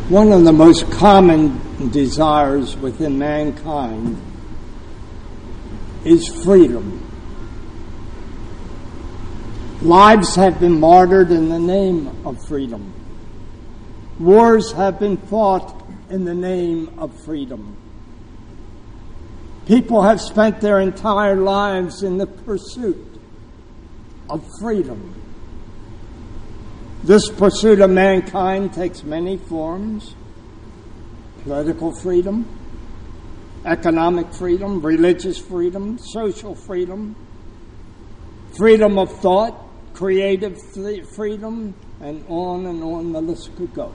One of the most common desires within mankind is freedom. Lives have been martyred in the name of freedom. Wars have been fought in the name of freedom. People have spent their entire lives in the pursuit of freedom. This pursuit of mankind takes many forms: political freedom, economic freedom, religious freedom, social freedom, freedom of thought, creative freedom, and on the list could go.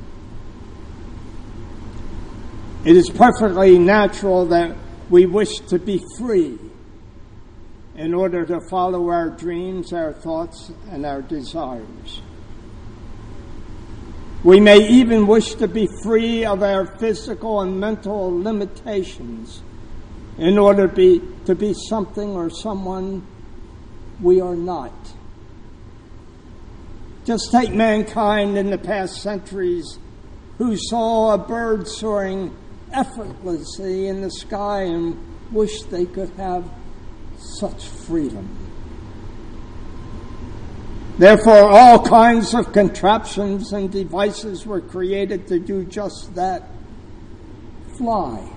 It is perfectly natural that we wish to be free in order to follow our dreams, our thoughts, and our desires. We may even wish to be free of our physical and mental limitations in order to be something or someone we are not. Just take mankind in the past centuries who saw a bird soaring effortlessly in the sky and wished they could have such freedom. Therefore, all kinds of contraptions and devices were created to do just that: fly.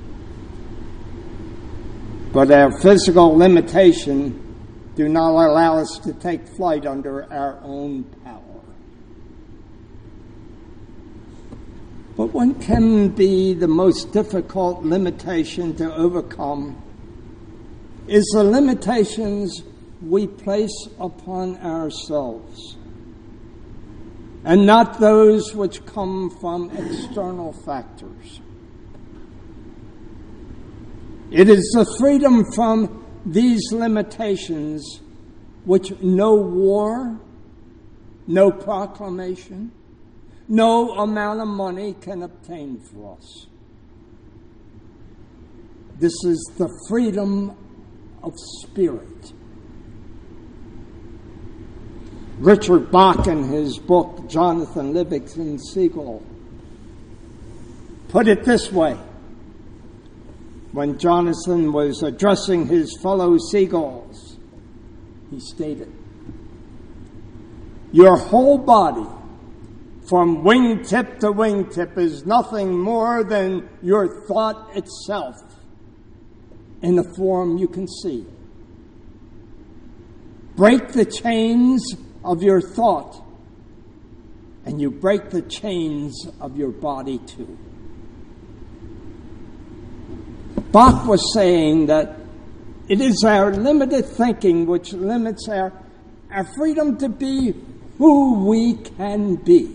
But our physical limitation do not allow us to take flight under our own power. But what can be the most difficult limitation to overcome is the limitations we place upon ourselves, and not those which come from external factors. It is the freedom from these limitations which no war, no proclamation, no amount of money can obtain for us. This is the freedom of spirit. Richard Bach, in his book, Jonathan Livingston Seagull, put it this way. When Jonathan was addressing his fellow seagulls, he stated, "Your whole body, from wingtip to wingtip, is nothing more than your thought itself in a form you can see. Break the chains of your thought, and you break the chains of your body too." Bach was saying that it is our limited thinking which limits our freedom to be who we can be.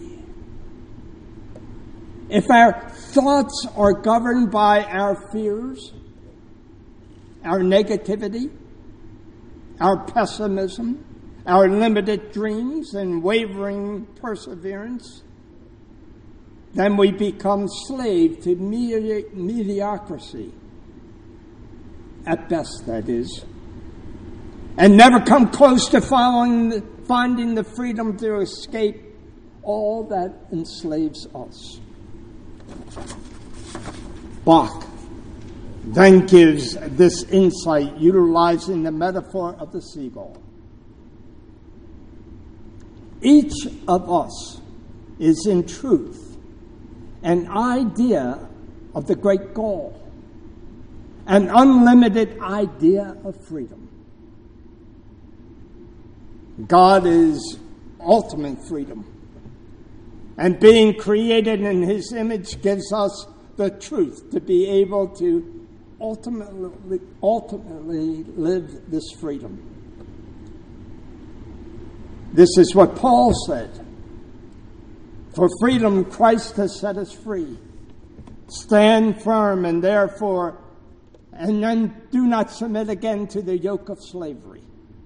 If our thoughts are governed by our fears, our negativity, our pessimism, our limited dreams and wavering perseverance, then we become slave to mediocrity, at best that is, and never come close to finding the freedom to escape all that enslaves us. Bach then gives this insight utilizing the metaphor of the seagull. Each of us is in truth an idea of the great goal, an unlimited idea of freedom. God is ultimate freedom, and being created in His image gives us the truth to be able to ultimately live this freedom. This is what Paul said: "For freedom Christ has set us free. Stand firm and then do not submit again to the yoke of slavery."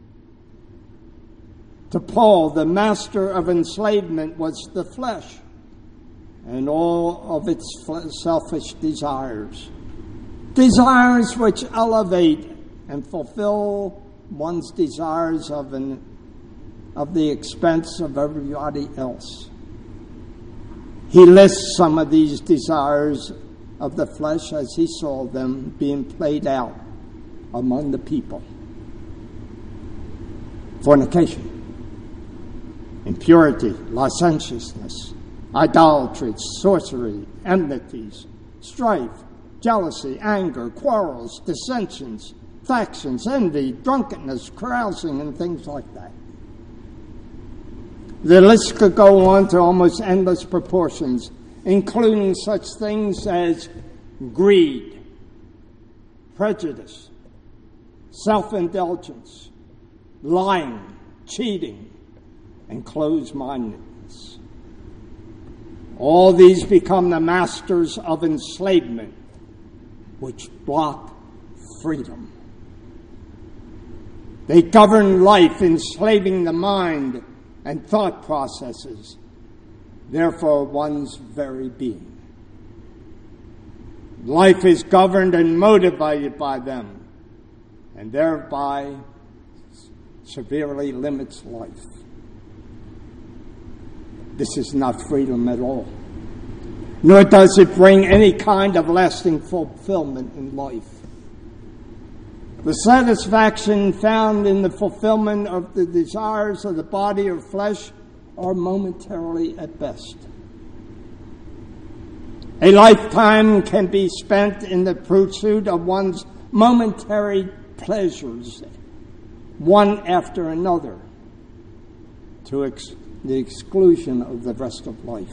To Paul, the master of enslavement was the flesh and all of its selfish desires. Desires which elevate and fulfill one's desires of the expense of everybody else. He lists some of these desires of the flesh as he saw them being played out among the people. Fornication, impurity, licentiousness, idolatry, sorcery, enmities, strife, jealousy, anger, quarrels, dissensions, factions, envy, drunkenness, carousing, and things like that. The list could go on to almost endless proportions, including such things as greed, prejudice, self-indulgence, lying, cheating, and closed-mindedness. All these become the masters of enslavement, which block freedom. They govern life, enslaving the mind and thought processes, therefore one's very being. Life is governed and motivated by them, and thereby severely limits life. This is not freedom at all, nor does it bring any kind of lasting fulfillment in life. The satisfaction found in the fulfillment of the desires of the body or flesh are momentarily at best. A lifetime can be spent in the pursuit of one's momentary pleasures, one after another, to the exclusion of the rest of life.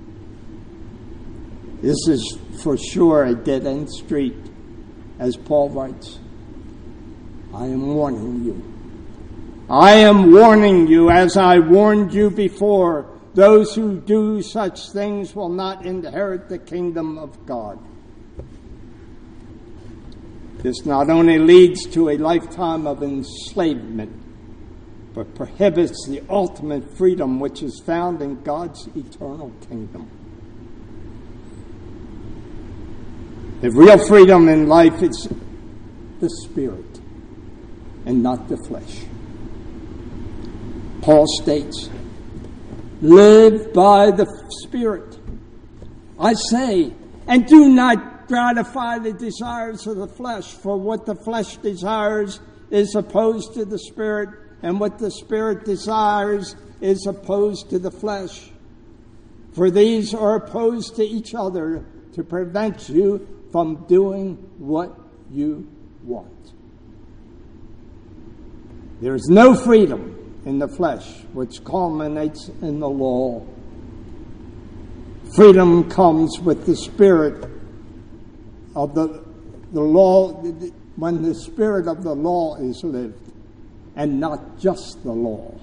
This is for sure a dead-end street, as Paul writes. I am warning you. I am warning you, as I warned you before, those who do such things will not inherit the kingdom of God. This not only leads to a lifetime of enslavement, but prohibits the ultimate freedom which is found in God's eternal kingdom. The real freedom in life is the spirit and not the flesh. Paul states, live by the Spirit. I say, and do not gratify the desires of the flesh, for what the flesh desires is opposed to the Spirit, and what the Spirit desires is opposed to the flesh. For these are opposed to each other to prevent you from doing what you want. There is no freedom in the flesh, which culminates in the law. Freedom comes with the spirit of the law, when the spirit of the law is lived, and not just the law.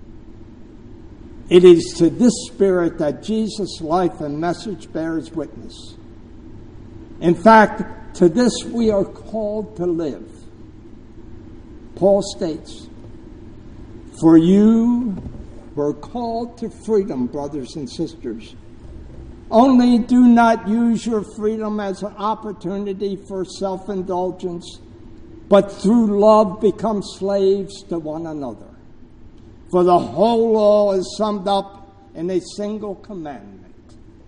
It is to this spirit that Jesus' life and message bears witness. In fact, to this we are called to live. Paul states, for you were called to freedom, brothers and sisters. Only do not use your freedom as an opportunity for self-indulgence, but through love become slaves to one another. For the whole law is summed up in a single commandment.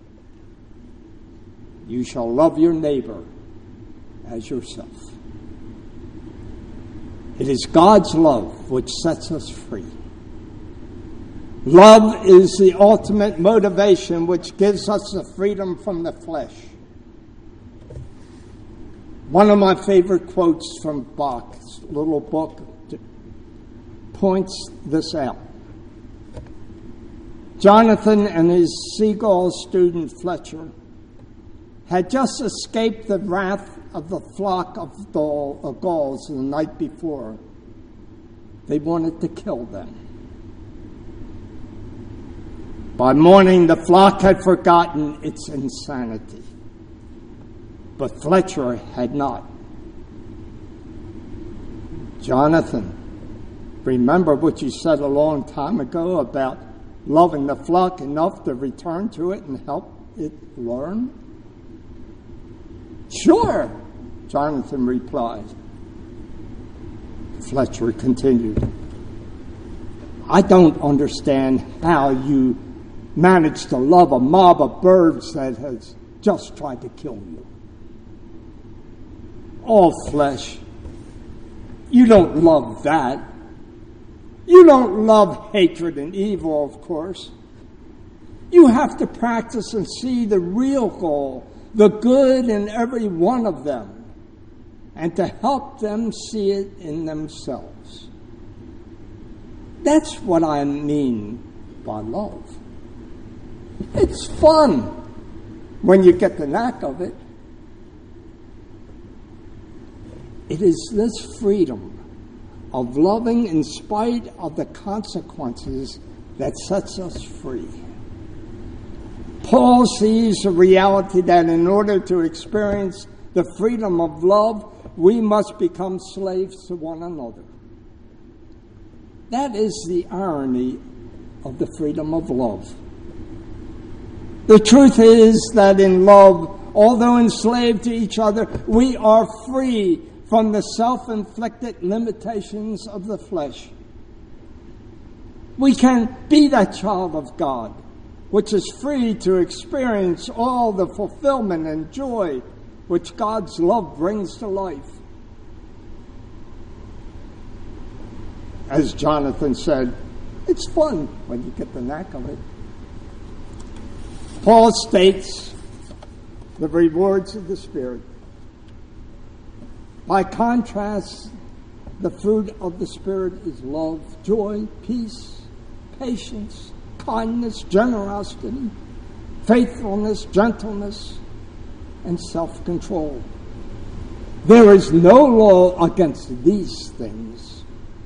You shall love your neighbor as yourself. It is God's love which sets us free. Love is the ultimate motivation which gives us the freedom from the flesh. One of my favorite quotes from Bach's little book points this out. Jonathan and his seagull student Fletcher had just escaped the wrath of the flock of gulls the night before. They wanted to kill them. By morning, the flock had forgotten its insanity, but Fletcher had not. Jonathan, remember what you said a long time ago about loving the flock enough to return to it and help it learn? Sure, Jonathan replied. Fletcher continued, I don't understand how you manage to love a mob of birds that has just tried to kill you. All flesh. You don't love that. You don't love hatred and evil, of course. You have to practice and see the real goal, the good in every one of them, and to help them see it in themselves. That's what I mean by love. It's fun when you get the knack of it. It is this freedom of loving in spite of the consequences that sets us free. Paul sees the reality that in order to experience the freedom of love, we must become slaves to one another. That is the irony of the freedom of love. The truth is that in love, although enslaved to each other, we are free from the self-inflicted limitations of the flesh. We can be that child of God, which is free to experience all the fulfillment and joy which God's love brings to life. As Jonathan said, it's fun when you get the knack of it. Paul states the rewards of the Spirit. By contrast, the fruit of the Spirit is love, joy, peace, patience, kindness, generosity, faithfulness, gentleness, and self-control. There is no law against these things.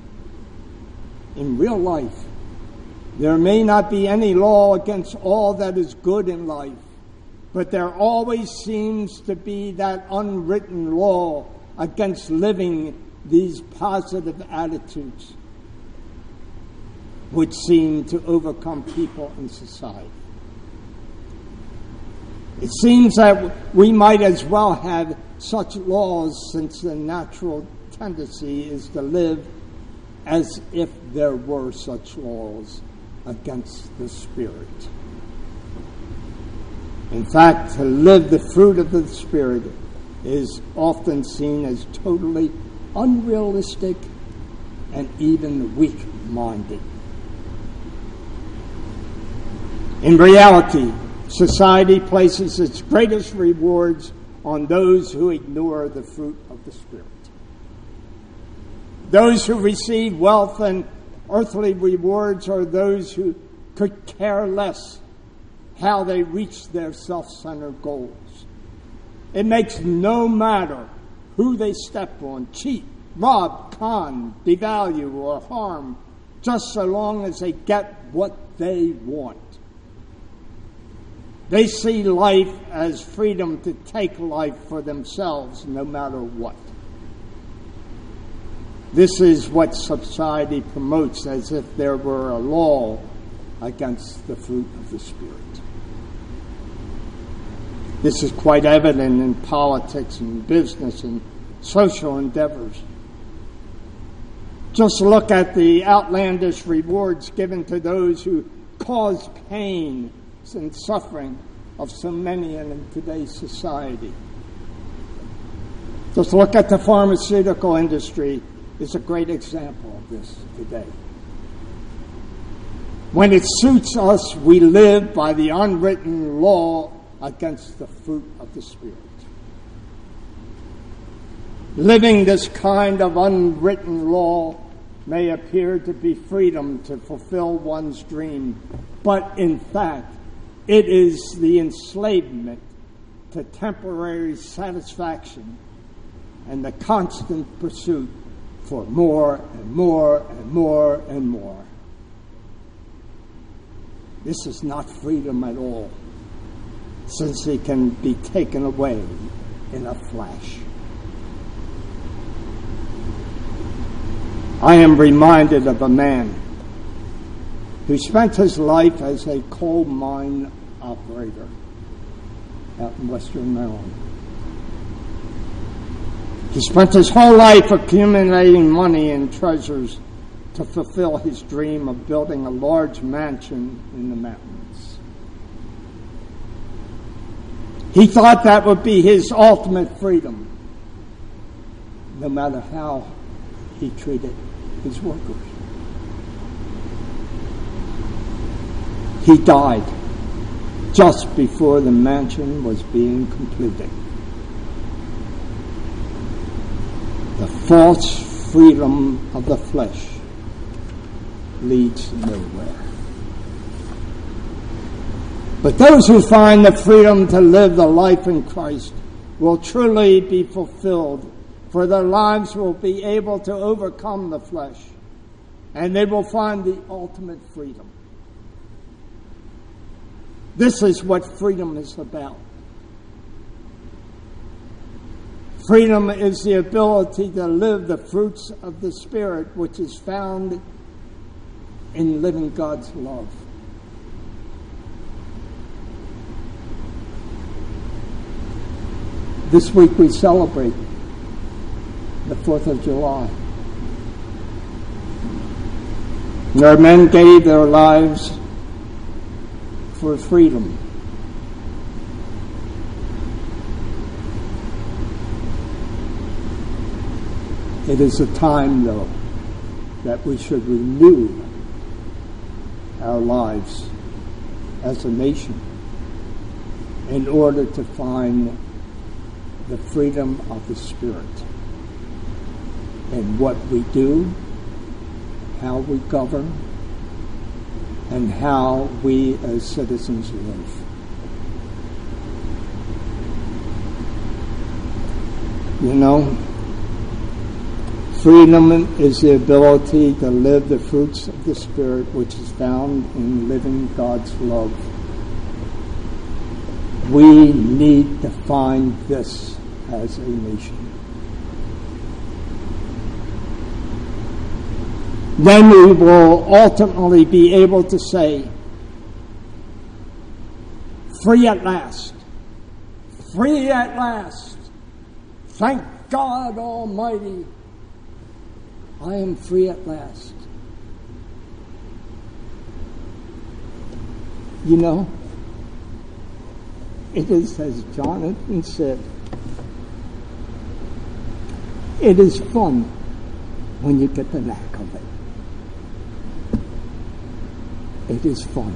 In real life, there may not be any law against all that is good in life, but there always seems to be that unwritten law against living these positive attitudes which seem to overcome people in society. It seems that we might as well have such laws, since the natural tendency is to live as if there were such laws against the Spirit. In fact, to live the fruit of the Spirit is often seen as totally unrealistic and even weak-minded. In reality, society places its greatest rewards on those who ignore the fruit of the Spirit. Those who receive wealth and earthly rewards are those who could care less how they reach their self-centered goals. It makes no matter who they step on, cheat, rob, con, devalue, or harm, just so long as they get what they want. They see life as freedom to take life for themselves, no matter what. This is what society promotes, as if there were a law against the fruit of the Spirit. This is quite evident in politics and business and social endeavors. Just look at the outlandish rewards given to those who cause pain and suffering of so many in today's society. Just look at the pharmaceutical industry. It's a great example of this today. When it suits us, we live by the unwritten law against the fruit of the Spirit. Living this kind of unwritten law may appear to be freedom to fulfill one's dream, but in fact, it is the enslavement to temporary satisfaction and the constant pursuit for more and more and more and more. This is not freedom at all, since it can be taken away in a flash. I am reminded of a man who spent his life as a coal mine operator out in western Maryland. He spent his whole life accumulating money and treasures to fulfill his dream of building a large mansion in the mountains. He thought that would be his ultimate freedom, no matter how he treated his workers. He died just before the mansion was being completed. The false freedom of the flesh leads nowhere. But those who find the freedom to live the life in Christ will truly be fulfilled, for their lives will be able to overcome the flesh, and they will find the ultimate freedom. This is what freedom is about. Freedom is the ability to live the fruits of the Spirit, which is found in living God's love. This week we celebrate the 4th of July. Our men gave their lives for freedom. It is a time, though, that we should renew our lives as a nation in order to find the freedom of the Spirit in what we do, how we govern, and how we as citizens live. You know, freedom is the ability to live the fruits of the Spirit, which is found in living God's love. We need to find this as a nation. Then we will ultimately be able to say, free at last. Free at last. Thank God Almighty. I am free at last. You know, it is as Jonathan said, it is fun when you get the knack of it. It is fun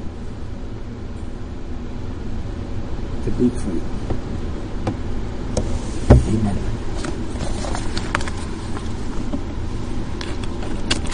to be free. Amen.